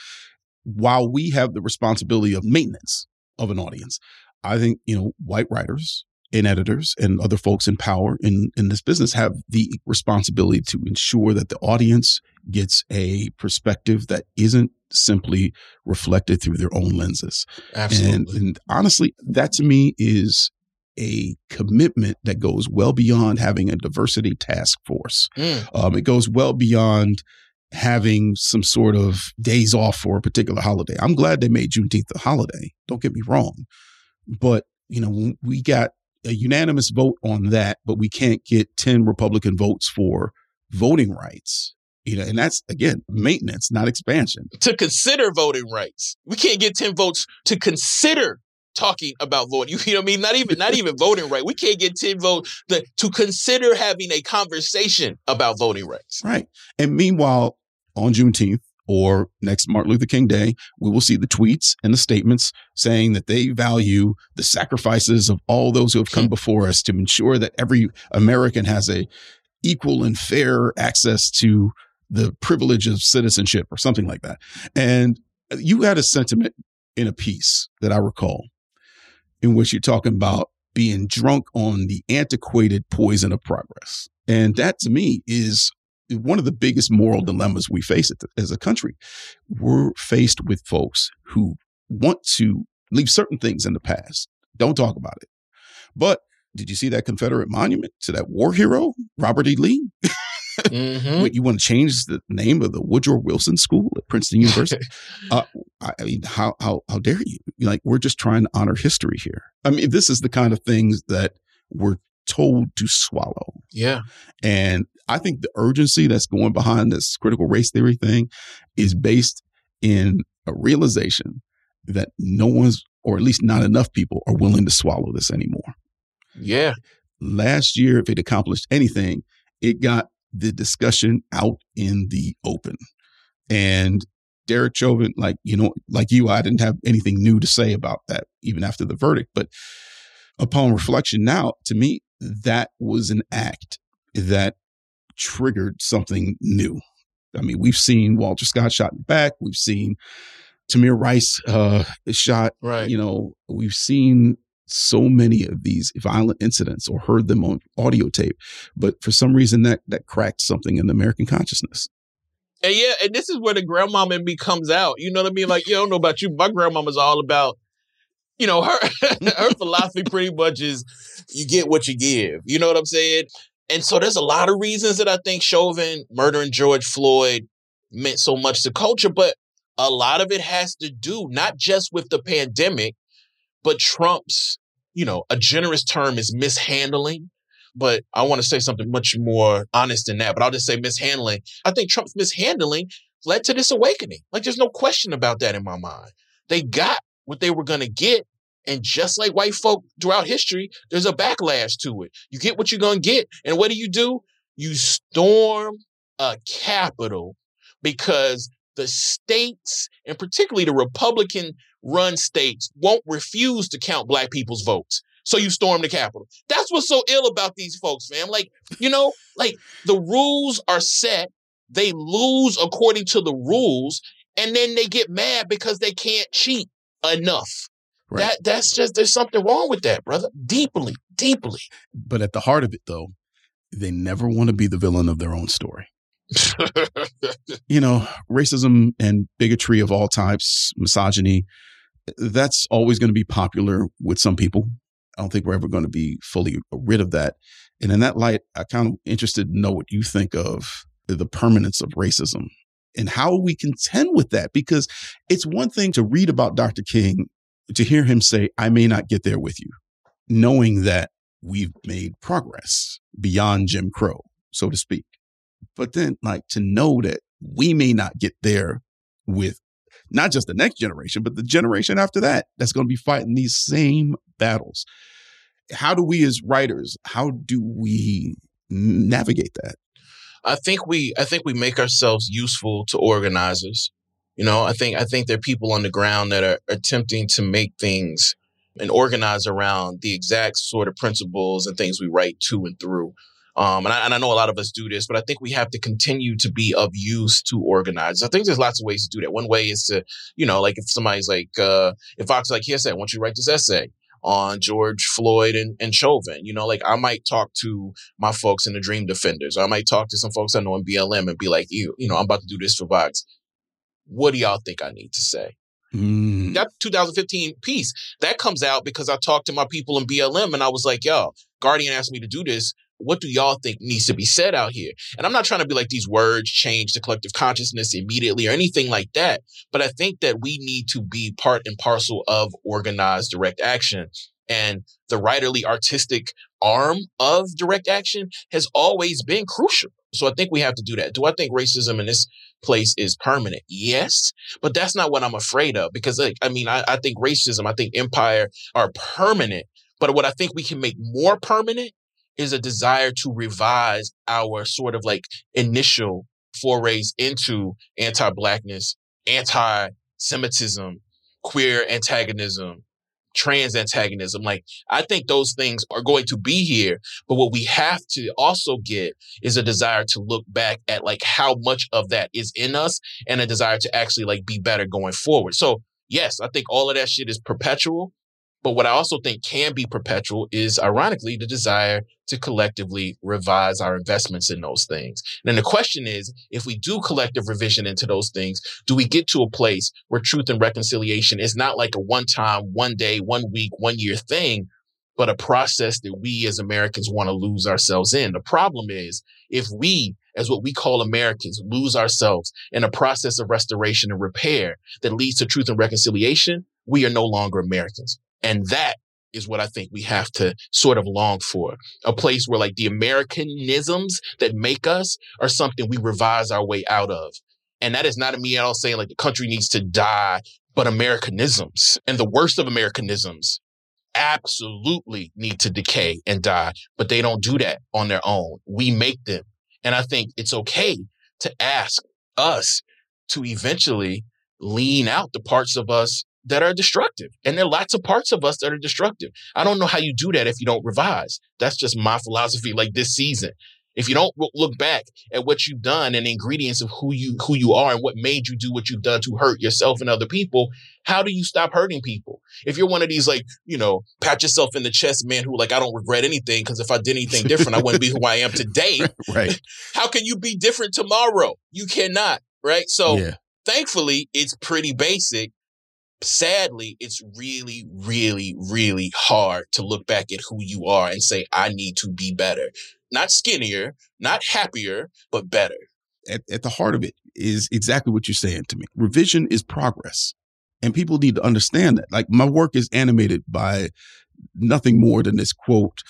while we have the responsibility of maintenance of an audience, I think, white writers and editors and other folks in power in this business have the responsibility to ensure that the audience gets a perspective that isn't simply reflected through their own lenses. Absolutely. And honestly, that to me is a commitment that goes well beyond having a diversity task force. It goes well beyond having some sort of days off for a particular holiday. I'm glad they made Juneteenth a holiday. Don't get me wrong. But, we got a unanimous vote on that, but we can't get 10 Republican votes for voting rights. And that's, again, maintenance, not expansion. To consider voting rights. We can't get 10 votes to consider talking about voting. You know what I mean? Not even voting right. We can't get 10 votes to consider having a conversation about voting rights. Right. And meanwhile, on Juneteenth or next Martin Luther King Day, we will see the tweets and the statements saying that they value the sacrifices of all those who have come before us to ensure that every American has a equal and fair access to the privilege of citizenship or something like that. And you had a sentiment in a piece that I recall in which you're talking about being drunk on the antiquated poison of progress. And that to me is one of the biggest moral dilemmas we face as a country. We're faced with folks who want to leave certain things in the past. Don't talk about it. But did you see that Confederate monument to that war hero, Robert E. Lee? Mm-hmm. Wait, you want to change the name of the Woodrow Wilson School at Princeton University? I mean, how dare you? Like, we're just trying to honor history here. I mean, this is the kind of things that we're told to swallow. Yeah. And I think the urgency that's going behind this critical race theory thing is based in a realization that no one's, or at least not enough people, are willing to swallow this anymore. Yeah. Last year, if it accomplished anything, it got the discussion out in the open. And Derek Chauvin, like you, I didn't have anything new to say about that even after the verdict. But upon reflection now, to me, that was an act that triggered something new. I mean, we've seen Walter Scott shot in the back. We've seen Tamir Rice shot. Right. We've seen so many of these violent incidents or heard them on audio tape. But for some reason, that cracked something in the American consciousness. And yeah, and this is where the grandmama in me comes out. You know what I mean? Like, I don't know about you. My grandmama's all about, her philosophy pretty much is you get what you give. You know what I'm saying? And so there's a lot of reasons that I think Chauvin murdering George Floyd meant so much to culture, but a lot of it has to do not just with the pandemic, but Trump's, a generous term is mishandling. But I want to say something much more honest than that. But I'll just say mishandling. I think Trump's mishandling led to this awakening. Like, there's no question about that in my mind. They got what they were going to get. And just like white folk throughout history, there's a backlash to it. You get what you're going to get. And what do? You storm a Capitol because the states, and particularly the Republican-run states, won't refuse to count Black people's votes. So you storm the Capitol. That's what's so ill about these folks, fam. Like, the rules are set. They lose according to the rules, and then they get mad because they can't cheat enough. Right. That's just, there's something wrong with that, brother. Deeply, deeply. But at the heart of it, though, they never want to be the villain of their own story. Racism and bigotry of all types, misogyny, that's always going to be popular with some people. I don't think we're ever going to be fully rid of that. And in that light, I'm kind of interested to know what you think of the permanence of racism and how we contend with that, because it's one thing to read about Dr. King, to hear him say, I may not get there with you, knowing that we've made progress beyond Jim Crow, so to speak. But then, to know that we may not get there with not just the next generation, but the generation after that, that's going to be fighting these same battles. How do we as writers, how do we navigate that? I think we make ourselves useful to organizers. I think there are people on the ground that are attempting to make things and organize around the exact sort of principles and things we write to and through. And I know a lot of us do this, but I think we have to continue to be of use to organizers. I think there's lots of ways to do that. One way is to, if somebody's like, if Fox is like, here's I want you to write this essay on George Floyd and Chauvin, I might talk to my folks in the Dream Defenders, or I might talk to some folks I know in BLM and be like, I'm about to do this for Vox. What do y'all think I need to say? That 2015 piece, that comes out because I talked to my people in BLM and I was like, yo, Guardian asked me to do this. What do y'all think needs to be said out here? And I'm not trying to be like these words change the collective consciousness immediately or anything like that. But I think that we need to be part and parcel of organized direct action. And the writerly artistic arm of direct action has always been crucial. So I think we have to do that. Do I think racism in this place is permanent? Yes, but that's not what I'm afraid of, because I think racism, I think empire are permanent. But what I think we can make more permanent is a desire to revise our sort of initial forays into anti-Blackness, anti-Semitism, queer antagonism, trans antagonism. I think those things are going to be here. But what we have to also get is a desire to look back at how much of that is in us, and a desire to actually be better going forward. So yes, I think all of that shit is perpetual. But what I also think can be perpetual is, ironically, the desire to collectively revise our investments in those things. And then the question is, if we do collective revision into those things, do we get to a place where truth and reconciliation is not like a one-time, one day, 1 week, 1 year thing, but a process that we as Americans want to lose ourselves in? The problem is, if we, as what we call Americans, lose ourselves in a process of restoration and repair that leads to truth and reconciliation, we are no longer Americans. And that is what I think we have to sort of long for. A place where like the Americanisms that make us are something we revise our way out of. And that is not a me at all saying like the country needs to die, but Americanisms and the worst of Americanisms absolutely need to decay and die, but they don't do that on their own. We make them. And I think it's okay to ask us to eventually lean out the parts of us that are destructive. And there are lots of parts of us that are destructive. I don't know how you do that if you don't revise. That's just my philosophy like this season. If you don't look back at what you've done and the ingredients of who you are and what made you do what you've done to hurt yourself and other people, how do you stop hurting people? If you're one of these like, pat yourself in the chest man who like, I don't regret anything because if I did anything different, I wouldn't be who I am today. Right. How can you be different tomorrow? You cannot. Right. So Thankfully, it's pretty basic. Sadly, it's really, really, really hard to look back at who you are and say, I need to be better. Not skinnier, not happier, but better. At the heart of it is exactly what you're saying to me. Revision is progress. And people need to understand that. Like, my work is animated by nothing more than this quote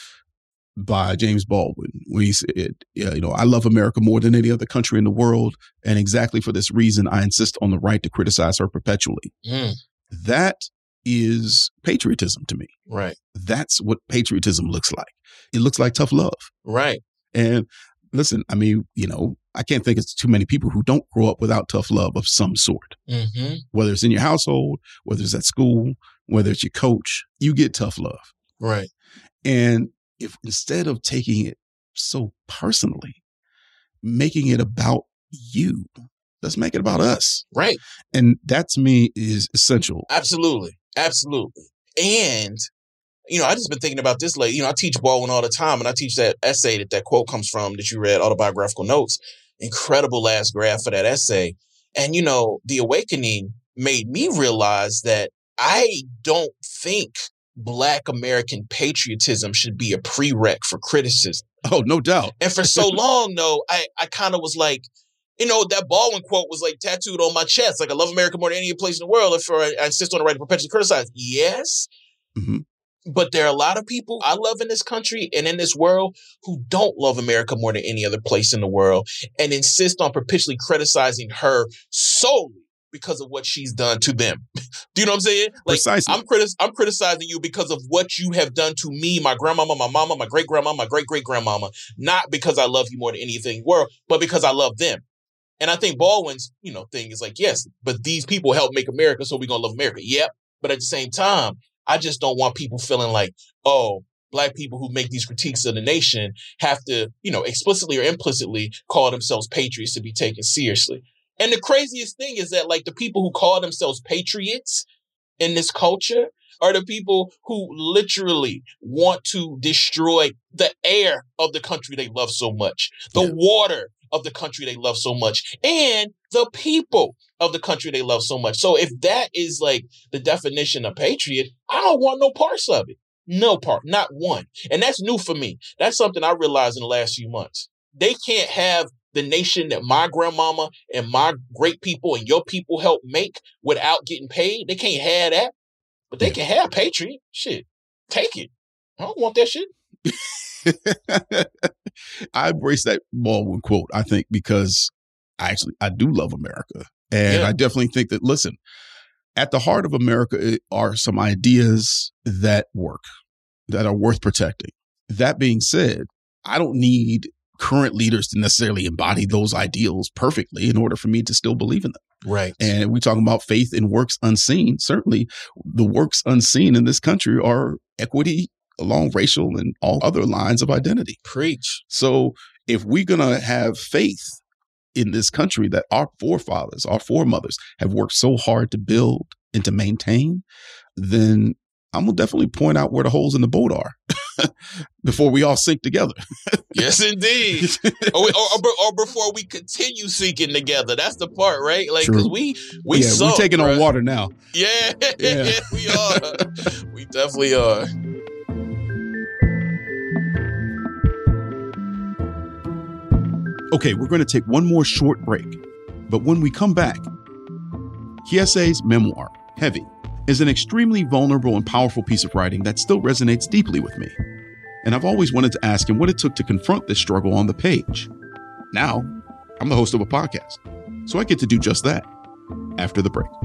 by James Baldwin, where he said, I love America more than any other country in the world. And exactly for this reason, I insist on the right to criticize her perpetually. That is patriotism to me. Right. That's what patriotism looks like. It looks like tough love. Right. And listen, I mean, I can't think of too many people who don't grow up without tough love of some sort. Mm-hmm. Whether it's in your household, whether it's at school, whether it's your coach, you get tough love. Right. And if instead of taking it so personally, making it about you, let's make it about us. Right. And that to me is essential. Absolutely. Absolutely. And, I just been thinking about this lately. I teach Baldwin all the time, and I teach that essay that quote comes from that you read, Autobiographical Notes. Incredible last graph for that essay. And, the awakening made me realize that I don't think Black American patriotism should be a prereq for criticism. Oh, no doubt. And for so long, though, I kind of was like, that Baldwin quote was like tattooed on my chest. Like, I love America more than any place in the world. I insist on the right to perpetually criticize. Yes. Mm-hmm. But there are a lot of people I love in this country and in this world who don't love America more than any other place in the world and insist on perpetually criticizing her solely because of what she's done to them. Do you know what I'm saying? Like, precisely. I'm criticizing you because of what you have done to me, my grandmama, my mama, my great-grandma, my great-great-grandmama, not because I love you more than anything in the world, but because I love them. And I think Baldwin's, thing is like, yes, but these people help make America, so we're going to love America. Yep. But at the same time, I just don't want people feeling like, oh, Black people who make these critiques of the nation have to, explicitly or implicitly call themselves patriots to be taken seriously. And the craziest thing is that, like, the people who call themselves patriots in this culture are the people who literally want to destroy the air of the country they love so much, the water of the country they love so much, and the people of the country they love so much. So if that is like the definition of patriot, I don't want no parts of it. No part, not one. And that's new for me. That's something I realized in the last few months. They can't have the nation that my grandmama and my great people and your people helped make without getting paid. They can't have that, but they can have patriot. Shit, take it. I don't want that shit. I embrace that Baldwin quote, I think, because I do love America. And I definitely think that, listen, at the heart of America are some ideas that work, that are worth protecting. That being said, I don't need current leaders to necessarily embody those ideals perfectly in order for me to still believe in them. Right. And we talking about faith in works unseen. Certainly the works unseen in this country are equity along racial and all other lines of identity. Preach. So if we're going to have faith in this country that our forefathers, our foremothers have worked so hard to build and to maintain, then I'm going to definitely point out where the holes in the boat are before we all sink together. Yes, indeed. or before we continue sinking together. That's the part, right? Like, because we we're taking on water now. Yeah, we are. We definitely are. Okay, we're going to take one more short break. But when we come back, Kiese's memoir, Heavy, is an extremely vulnerable and powerful piece of writing that still resonates deeply with me. And I've always wanted to ask him what it took to confront this struggle on the page. Now, I'm the host of a podcast, so I get to do just that after the break.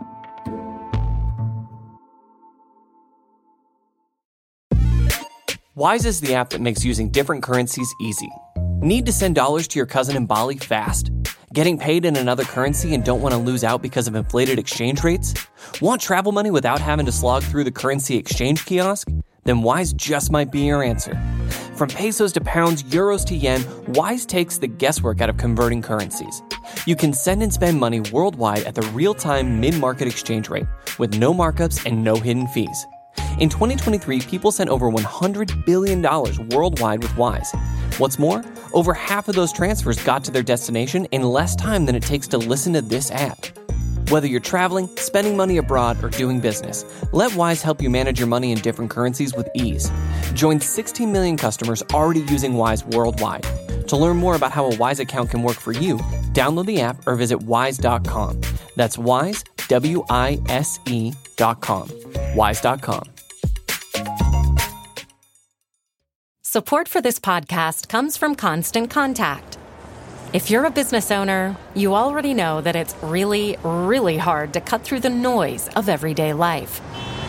Wise is the app that makes using different currencies easy. Need to send dollars to your cousin in Bali fast? Getting paid in another currency and don't want to lose out because of inflated exchange rates? Want travel money without having to slog through the currency exchange kiosk? Then Wise just might be your answer. From pesos to pounds, euros to yen, Wise takes the guesswork out of converting currencies. You can send and spend money worldwide at the real-time mid-market exchange rate with no markups and no hidden fees. In 2023, people sent over $100 billion worldwide with Wise. What's more, over half of those transfers got to their destination in less time than it takes to listen to this app. Whether you're traveling, spending money abroad, or doing business, let Wise help you manage your money in different currencies with ease. Join 16 million customers already using Wise worldwide. To learn more about how a Wise account can work for you, download the app or visit wise.com. That's Wise, WISE.com. Wise.com. Support for this podcast comes from Constant Contact. If you're a business owner, you already know that it's really, really hard to cut through the noise of everyday life.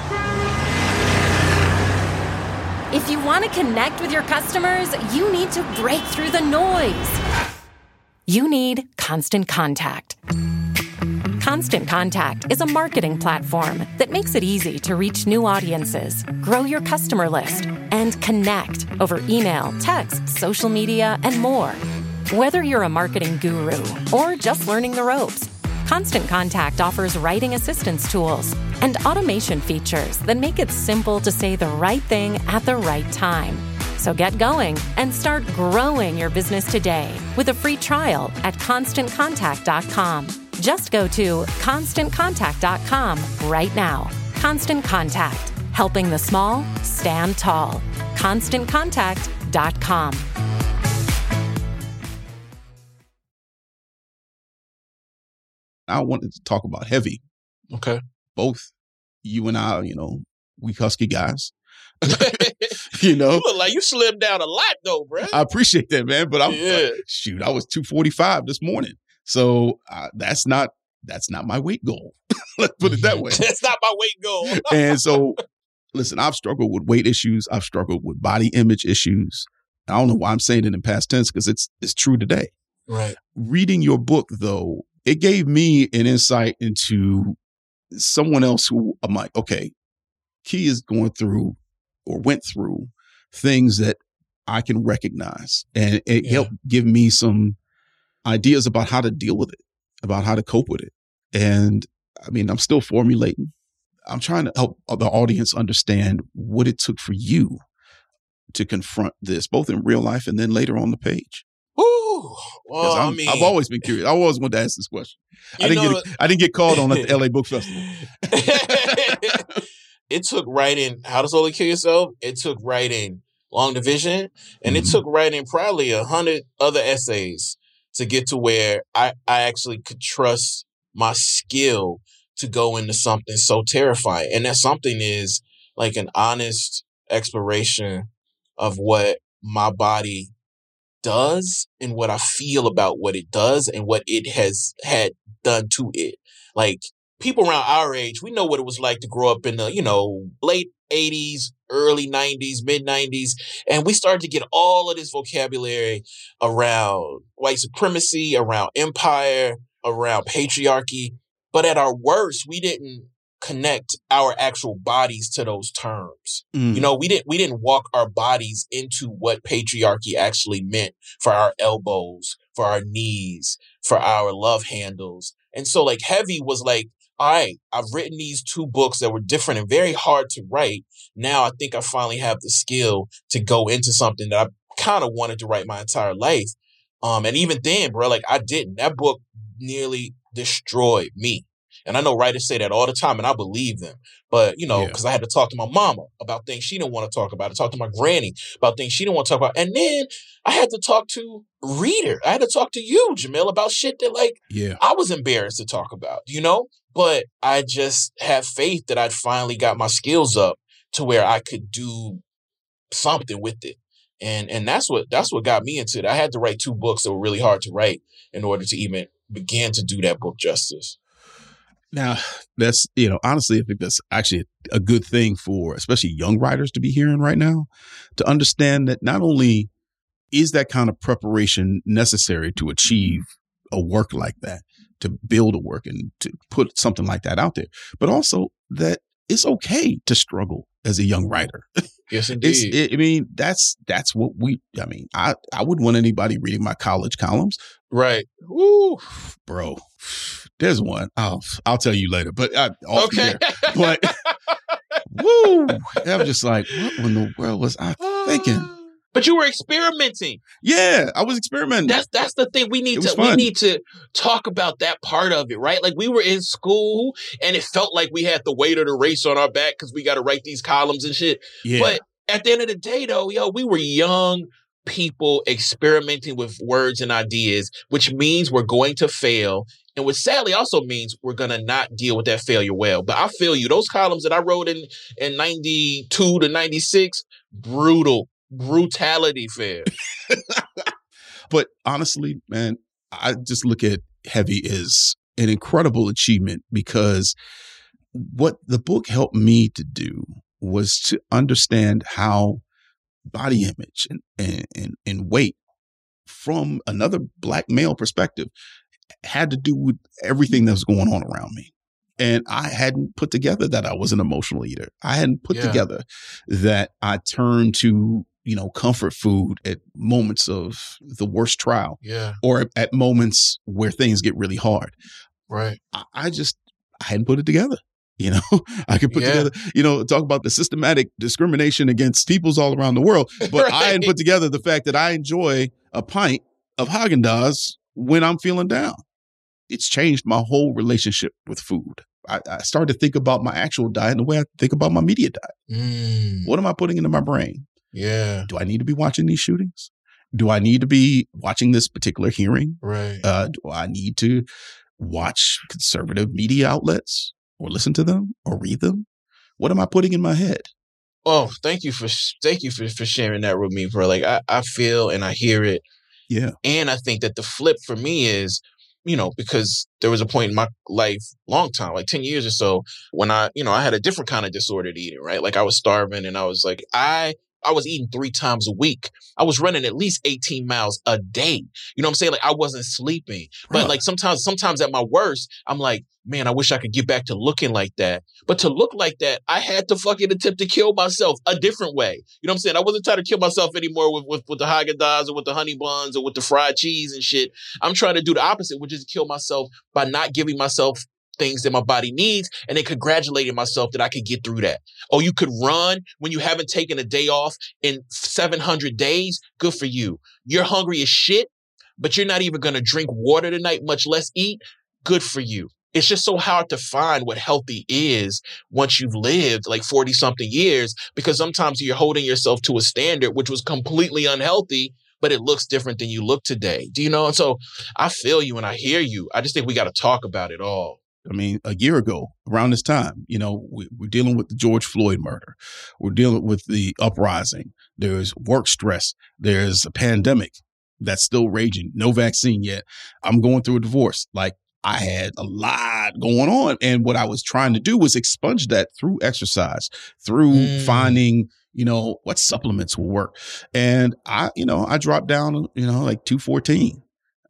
If you want to connect with your customers, you need to break through the noise. You need Constant Contact. Constant Contact is a marketing platform that makes it easy to reach new audiences, grow your customer list, and connect over email, text, social media, and more. Whether you're a marketing guru or just learning the ropes, Constant Contact offers writing assistance tools and automation features that make it simple to say the right thing at the right time. So get going and start growing your business today with a free trial at ConstantContact.com. Just go to ConstantContact.com right now. Constant Contact, helping the small stand tall. ConstantContact.com. I wanted to talk about Heavy. Okay. Both you and I, we husky guys. You look like you slimmed down a lot though, bro. I appreciate that, man. But I was 245 this morning. So that's not my weight goal. Let's put it that way. That's not my weight goal. And so, listen, I've struggled with weight issues. I've struggled with body image issues. I don't know why I'm saying it in past tense because it's true today. Right. Reading your book, though, it gave me an insight into someone else who I'm like, okay, Key is going through or went through things that I can recognize. And it helped give me some ideas about how to deal with it, about how to cope with it. And I mean, I'm still formulating. I'm trying to help the audience understand what it took for you to confront this, both in real life and then later on the page. Woo! Well, I've always been curious. I always wanted to ask this question. I didn't get called on at the LA Book Festival. It took writing How to Slowly Kill Yourself. It took writing Long Division. And it took writing probably 100 other essays to get to where I actually could trust my skill to go into something so terrifying. And that something is like an honest exploration of what my body does and what I feel about what it does and what it has had done to it. Like, people around our age, we know what it was like to grow up in the, late 80s, early 90s, mid 90s. And we started to get all of this vocabulary around white supremacy, around empire, around patriarchy. But at our worst, we didn't connect our actual bodies to those terms. We didn't walk our bodies into what patriarchy actually meant for our elbows, for our knees, for our love handles. And so like Heavy was like all right, I've written these 2 books that were different and very hard to write. Now I think I finally have the skill to go into something that I kind of wanted to write my entire life. And even then, bro, like I didn't. That book nearly destroyed me. And I know writers say that all the time, and I believe them. But, because I had to talk to my mama about things she didn't want to talk about. I talked to my granny about things she didn't want to talk about. And then I had to talk to reader. I had to talk to you, Jamil, about shit that, I was embarrassed to talk about, But I just have faith that I'd finally got my skills up to where I could do something with it. And that's what got me into it. I had to write 2 books that were really hard to write in order to even begin to do that book justice. Now, that's, honestly, I think that's actually a good thing for especially young writers to be hearing right now, to understand that not only is that kind of preparation necessary to achieve a work like that, to build a work and to put something like that out there, but also that it's okay to struggle as a young writer. Yes, indeed. That's what I wouldn't want anybody reading my college columns. Right. Woo. Bro, there's one. I'll tell you later, but okay. But woo, I'm just like, what in the world was I thinking? But you were experimenting. Yeah, I was experimenting. That's the thing. We need to talk about that part of it, right? Like we were in school and it felt like we had the weight of the race on our back because we got to write these columns and shit. Yeah. But at the end of the day, though, we were young people experimenting with words and ideas, which means we're going to fail. And which sadly also means we're going to not deal with that failure well. But I feel you. Those columns that I wrote in 92 to 96, brutality fair. But honestly, man, I just look at Heavy as an incredible achievement because what the book helped me to do was to understand how body image and weight from another Black male perspective had to do with everything that was going on around me. And I hadn't put together that I was an emotional eater. I hadn't put together that I turned to, comfort food at moments of the worst trial. Yeah. Or at moments where things get really hard. Right. I hadn't put it together. I could put together, talk about the systematic discrimination against peoples all around the world. But right. I hadn't put together the fact that I enjoy a pint of Haagen-Dazs when I'm feeling down. It's changed my whole relationship with food. I started to think about my actual diet and the way I think about my media diet. What am I putting into my brain? Yeah. Do I need to be watching these shootings? Do I need to be watching this particular hearing? Right. Do I need to watch conservative media outlets or listen to them or read them? What am I putting in my head? Oh, thank you for sharing that with me, bro. Like I feel and I hear it. Yeah. And I think that the flip for me is, because there was a point in my life, long time, like 10 years or so, when I had a different kind of disordered eating, right? Like I was starving and I was like, I was eating 3 times a week. I was running at least 18 miles a day. You know what I'm saying? Like I wasn't sleeping. But like sometimes at my worst, I'm like, man, I wish I could get back to looking like that. But to look like that, I had to fucking attempt to kill myself a different way. You know what I'm saying? I wasn't trying to kill myself anymore with the Haagen-Dazs or with the honey buns or with the fried cheese and shit. I'm trying to do the opposite, which is kill myself by not giving myself things that my body needs and then congratulating myself that I could get through that. Oh, you could run when you haven't taken a day off in 700 days? Good for you. You're hungry as shit, but you're not even going to drink water tonight, much less eat? Good for you. It's just so hard to find what healthy is once you've lived like 40 something years, because sometimes you're holding yourself to a standard which was completely unhealthy, but it looks different than you look today. Do you know? And so I feel you and I hear you. I just think we got to talk about it all. I mean, a year ago, around this time, we're dealing with the George Floyd murder. We're dealing with the uprising. There's work stress. There's a pandemic that's still raging. No vaccine yet. I'm going through a divorce. Like, I had a lot going on. And what I was trying to do was expunge that through exercise, through finding, what supplements will work. And I dropped down, like 214.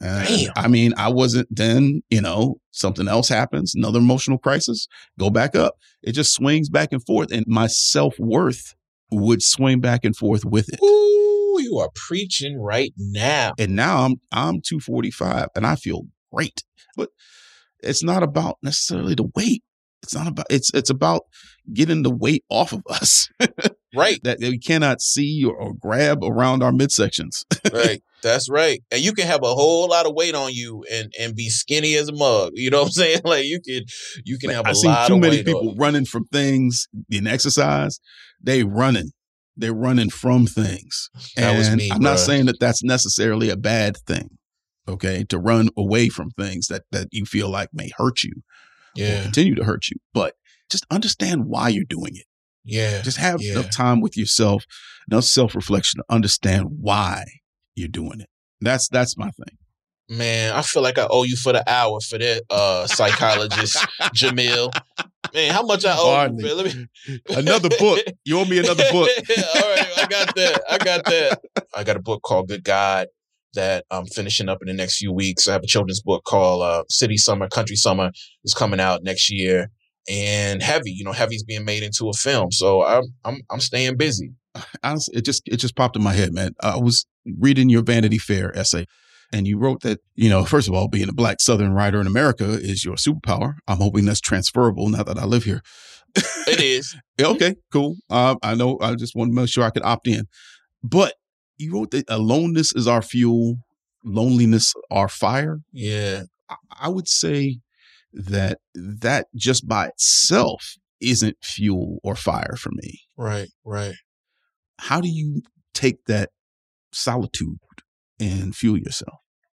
I mean, I wasn't then, something else happens, another emotional crisis, go back up. It just swings back and forth. And my self-worth would swing back and forth with it. Ooh, you are preaching right now. And now I'm 245 and I feel great. But it's not about necessarily the weight. It's not about, it's about getting the weight off of us. Right. That we cannot see or grab around our midsections. Right. That's right. And you can have a whole lot of weight on you and be skinny as a mug. You know what I'm saying? Like you can have a lot of weight. I've seen too many people running from things in exercise. They're running from things. That was me, I'm not saying that that's necessarily a bad thing. Okay. To run away from things that you feel like may hurt you. Yeah. Or continue to hurt you. But just understand why you're doing it. Yeah. Just have enough time with yourself, enough self-reflection to understand why you're doing it. That's my thing. Man, I feel like I owe you for the hour for that, psychologist Jamil. Man, how much I owe you? Let me... Another book. You owe me another book. All right, I got that. I got a book called Good God that I'm finishing up in the next few weeks. I have a children's book called City Summer, Country Summer is coming out next year. And Heavy, Heavy's being made into a film. So I'm staying busy. Honestly, it just popped in my head, man. I was reading your Vanity Fair essay, and you wrote that, first of all, being a Black Southern writer in America is your superpower. I'm hoping that's transferable now that I live here. It is. Okay, cool. I know. I just want to make sure I could opt in. But you wrote that aloneness is our fuel, loneliness our fire. Yeah. I would say that just by itself isn't fuel or fire for me. Right. How do you take that solitude and fuel yourself?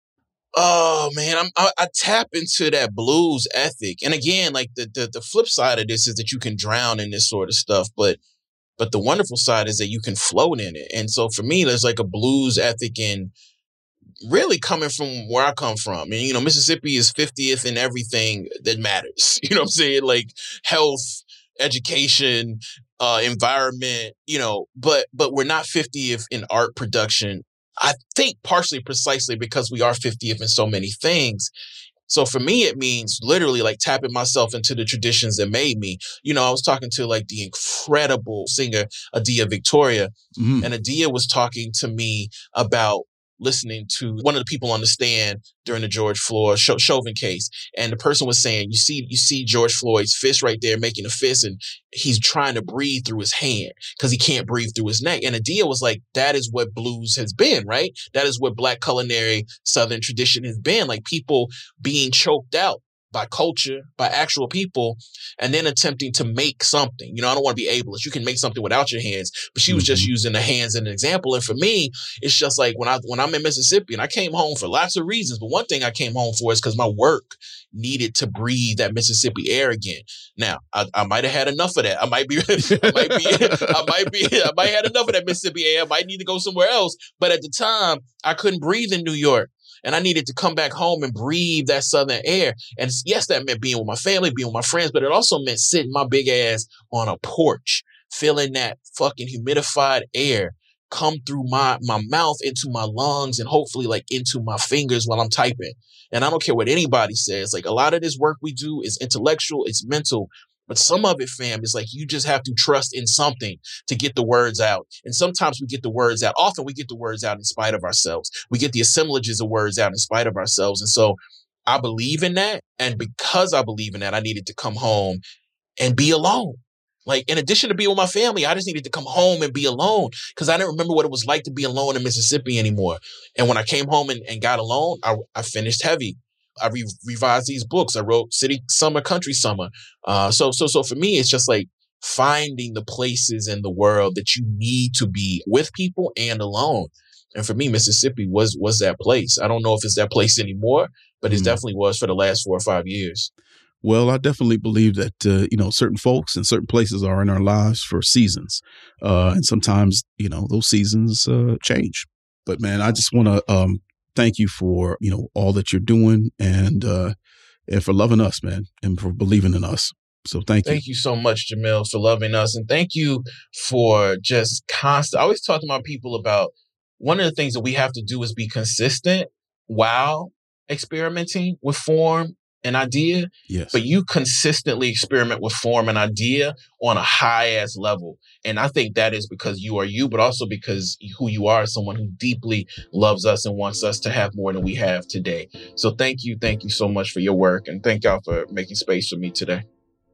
Oh man, I tap into that blues ethic. And again, like the flip side of this is that you can drown in this sort of stuff, but the wonderful side is that you can float in it. And so for me, there's like a blues ethic in really coming from where I come from. And, Mississippi is 50th in everything that matters. You know what I'm saying? Like health, education, environment, but we're not 50th in art production. I think partially precisely because we are 50th in so many things. So for me, it means literally like tapping myself into the traditions that made me. I was talking to like the incredible singer, Adia Victoria, and Adia was talking to me about listening to one of the people on the stand during the George Floyd Chauvin case. And the person was saying, you see George Floyd's fist right there making a fist, and he's trying to breathe through his hand because he can't breathe through his neck. And Adia was like, that is what blues has been, right? That is what Black culinary Southern tradition has been, like people being choked out by culture, by actual people, and then attempting to make something. I don't want to be ableist. You can make something without your hands, but she was just using the hands as an example. And for me, it's just like when I'm in Mississippi, and I came home for lots of reasons, but one thing I came home for is because my work needed to breathe that Mississippi air again. Now, I might have had enough of that. I might had enough of that Mississippi air. I might need to go somewhere else. But at the time, I couldn't breathe in New York. And I needed to come back home and breathe that Southern air. And yes, that meant being with my family, being with my friends, but it also meant sitting my big ass on a porch, feeling that fucking humidified air come through my mouth into my lungs and hopefully like into my fingers while I'm typing. And I don't care what anybody says. Like a lot of this work we do is intellectual, it's mental. But some of it, fam, is like you just have to trust in something to get the words out. And sometimes we get the words out. Often we get the words out in spite of ourselves. We get the assemblages of words out in spite of ourselves. And so I believe in that. And because I believe in that, I needed to come home and be alone. Like, in addition to being with my family, I just needed to come home and be alone because I didn't remember what it was like to be alone in Mississippi anymore. And when I came home and got alone, I finished Heavy. I revised these books. I wrote City Summer, Country Summer. So for me, it's just like finding the places in the world that you need to be with people and alone. And for me, Mississippi was that place. I don't know if it's that place anymore, but it definitely was for the last 4 or 5 years. Well, I definitely believe that, certain folks and certain places are in our lives for seasons. And sometimes, those seasons change. But man, I just want to thank you for, all that you're doing and for loving us, man, and for believing in us. So thank you. Thank you so much, Jamil, for loving us. And thank you for just constant. I always talk to my people about one of the things that we have to do is be consistent while experimenting with form an idea, Yes. but you consistently experiment with form an idea on a high-ass level. And I think that is because you are you, but also because who you are is someone who deeply loves us and wants us to have more than we have today. So thank you so much for your work, and thank y'all for making space for me today.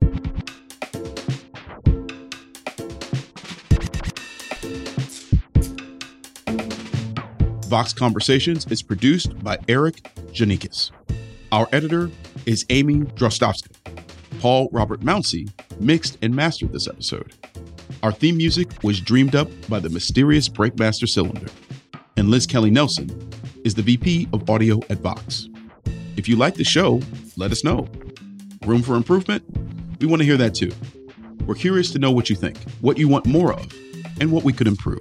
Vox Conversations is produced by Eric Janikis. Our editor is Amy Drostovska. Paul Robert Mounsey mixed and mastered this episode. Our theme music was dreamed up by the mysterious Breakmaster Cylinder. And Liz Kelly Nelson is the VP of Audio at Vox. If you like the show, let us know. Room for improvement? We want to hear that too. We're curious to know what you think, what you want more of, and what we could improve.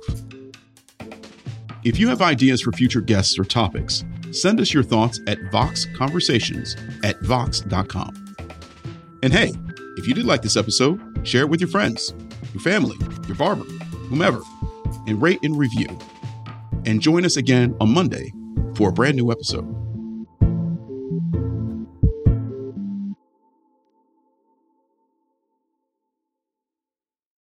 If you have ideas for future guests or topics, send us your thoughts at voxconversations@vox.com. And hey, if you did like this episode, share it with your friends, your family, your barber, whomever, and rate and review. And join us again on Monday for a brand new episode.